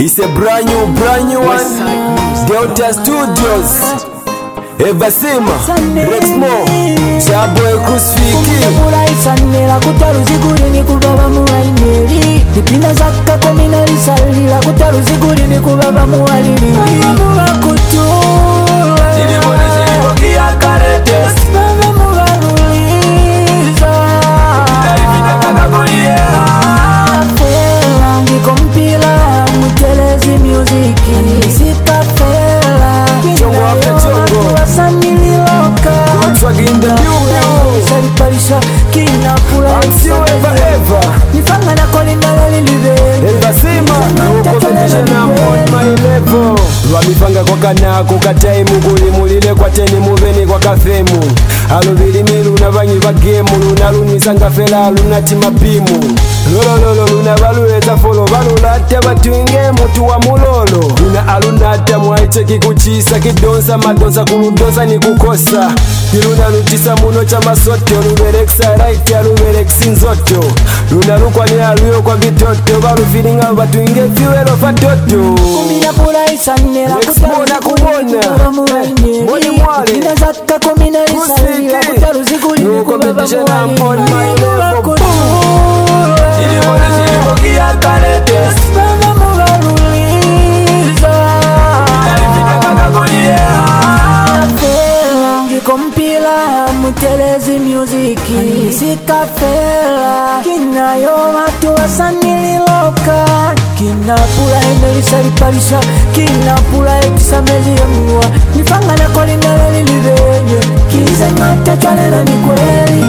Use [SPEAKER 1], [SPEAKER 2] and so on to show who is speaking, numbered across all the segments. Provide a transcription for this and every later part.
[SPEAKER 1] It's a brand new one. Delta Studios. Evasima, Rexmo, Chaboy Kusfiki.
[SPEAKER 2] Sanela kutaruzi ni kubaba muwaineri. Dipina zaka komina risalila kutaruzi ni kubaba muwalili. Ayamuwa kutua
[SPEAKER 1] Zilibokia karetes
[SPEAKER 2] baba muwaruliza
[SPEAKER 1] Darifina kakagoye
[SPEAKER 2] Fela ngikompila mutelezi muziki Sika fela
[SPEAKER 1] Chongo after chongo
[SPEAKER 2] Wasanililoka
[SPEAKER 1] Volkswagen the new
[SPEAKER 2] Saliparisha kina pula
[SPEAKER 1] I'm still ever
[SPEAKER 2] Nifanga na kolina lalibe
[SPEAKER 1] Evasima, no competition, I'm on my level. Lwamifanga kwa kanako kataimu kulimulile kwa teni muveni kwa kafemu. Alubili luna vanyi va gemu luna lunisanga fela luna timapimu. Lolololo luna valueza folo valulate vatuinge mutu wa mulolo. Luna alunata mwaicheki kuchisa kidonsa madonsa kuludonsa ni kukosa. Luna lutisa muno cha masoto lubereksa right ya lubereksi nzoto. Luna lukwani aluyo kwa vitoto valufilinga vatuinge fiwelo fatoto.
[SPEAKER 2] Kumina pula isanela
[SPEAKER 1] Exmona kubona Moni mwale
[SPEAKER 2] Ina zaka komina risalila kutaruzi
[SPEAKER 1] No competition, I'm on my level. Zilibokia karetes
[SPEAKER 2] baba muwaruliza
[SPEAKER 1] Darifina kakagoye
[SPEAKER 2] Fela ngikompila mutelezi muziki Sika fela kinayo watu wasanililoka Kina pula enelisalipalisha Kina pula etisamezi ya mwa Nifanga na kolina lalibenye Kiza nyata chwanena ni kweli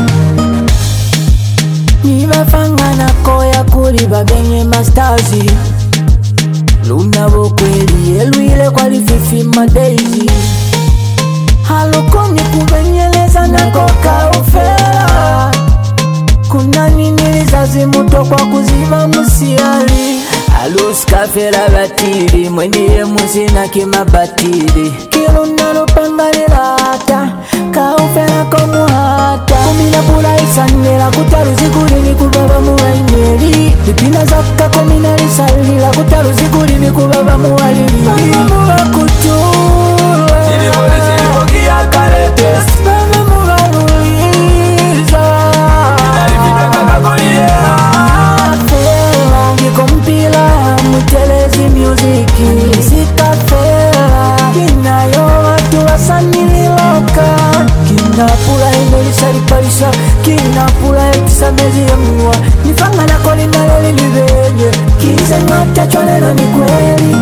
[SPEAKER 2] Nibafanga na koya kuli babenye mastazi Luna bokweli elwile kwa lififi madeizi Halukonye kubenyeleza na koka ufela Kuna nini lizazi muto kwa kuziba musiali Aluska fela batiri mwenye musina kima batiri Kiluna lupanga lilata Kaufela komuhata Kumina pula isanela kutaruzi ni kubaba muwaineri Dipina zaka komina risalila kutaruzi ni kubaba muwalili Ayamuwa kutua
[SPEAKER 1] Zilibokia karetes
[SPEAKER 2] baba muwaruliza
[SPEAKER 1] Darifina kakagoye
[SPEAKER 2] Fela ngikompila mutelezi muziki Sika fela kinayo watu wasanililoka Kina pula enelisalipalisha Kina pula etisamezi ya mwa Nifanga na kolina lalibenye Kiza nyata chwanena ni kweli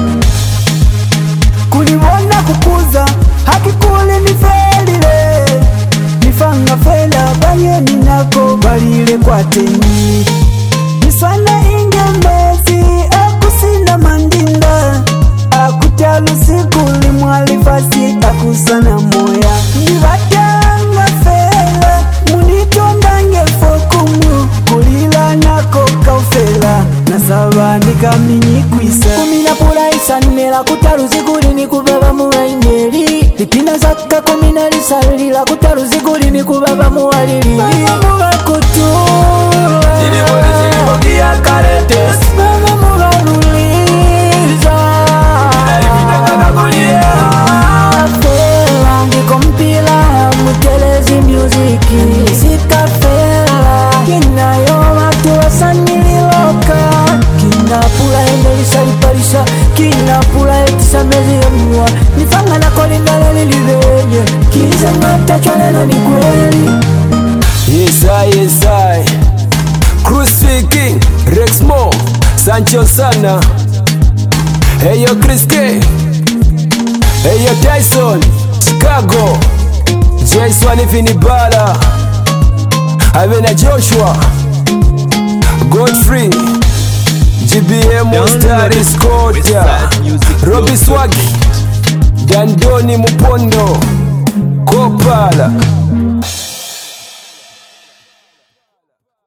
[SPEAKER 2] Kuliwona kukuza hakikuli nifelile Nifanga fela banye ninako balile kwa teni Niswana ingembezi akusina mandinda Akutalu sikuli mwalifasi akusana moya Nivatanga fela munitondange fokumu Kulila nako kaufela Nasaba nikaminyi kwisa Kumina pula isanela kutaruzi ni kubaba muwaineri Dipina zaka komina risalila kutaruzi ni kubaba muwalili Ayamuwa kutua
[SPEAKER 1] Zilibokia karetes
[SPEAKER 2] baba muwaruliza
[SPEAKER 1] Darifina kakagoye
[SPEAKER 2] Fela ngikompila mutelezi muziki Sika fela kinayo watu wasanililoka Kina pula enelisalipalisha Kina pula etisamezi ya mwa Nifanga na kolina lalibenye Kiza nyata chwanena ni kweli
[SPEAKER 1] Yes I Crucifix Rexmo Sancho Sana Heyo Chris K Heyo Tyson Chicago Jason Finibala Avena Joshua Godfrey GBM Starry Scotia Robbie Swag Dandoni Mupondo Kopala